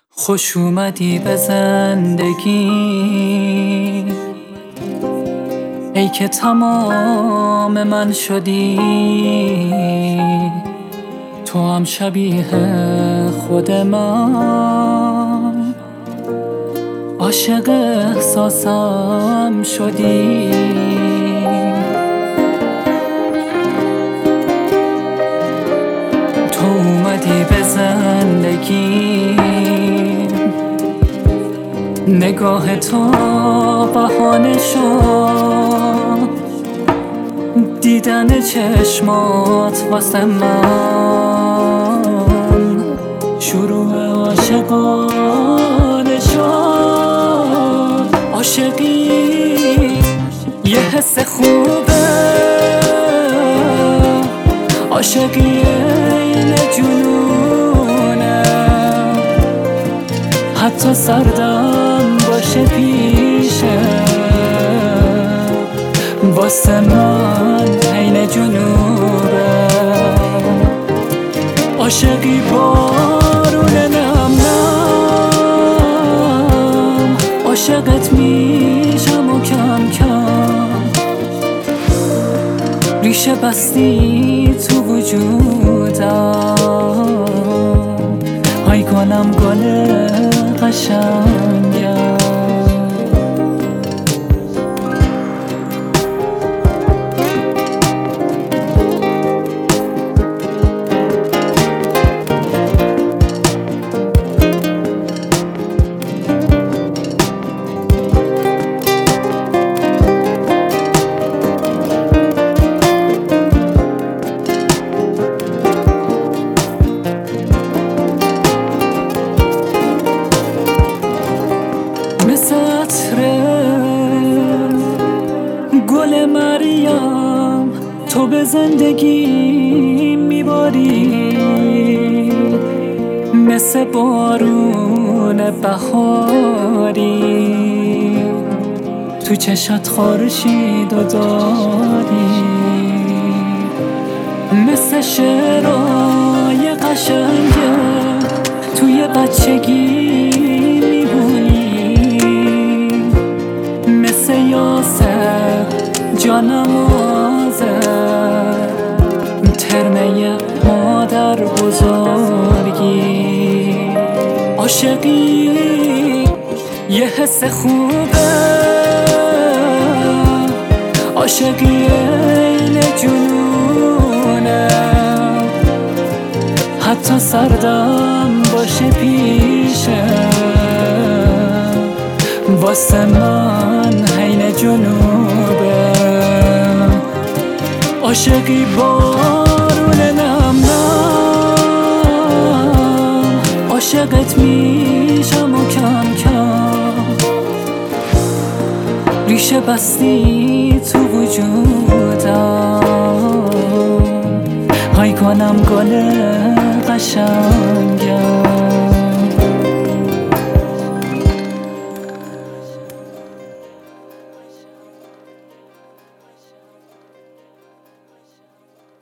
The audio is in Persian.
خوش اومدی به زندگی، ای که تمام من شدی. تو هم شبیه خود من، عاشق احساسم شدی. تو اومدی به زندگی، نگاه تو بهانه شد، دیدن چشمات واسه من شروع عاشقانه شد. عاشقی یه حس خوبه، عاشقی این جنونه، حتی سردم باشه پیشه، واسه من عین جنوبه. عاشقی بارون نم نم، عاشقت میشم و کم کم ریشه بستی تو وجودم. های کنم گل قشنگم. گل مریم تو به زندگی میباری، مثل بارون بهاری، تو چشات خورشید و داری، مثل شعرهای قشنگه توی بچگی میبونی، مثل یاسر جانمازه ترمه مادر بزرگی. عاشقی یه حس خوبه، عاشقی این جنونه، حتی سردم باشه پیشه، واسه من عین جنوبه. عاشقی بارون نم نم، عاشقت میشم و کم کم ریشه بستی تو وجودم. های کنم گل قشنگم.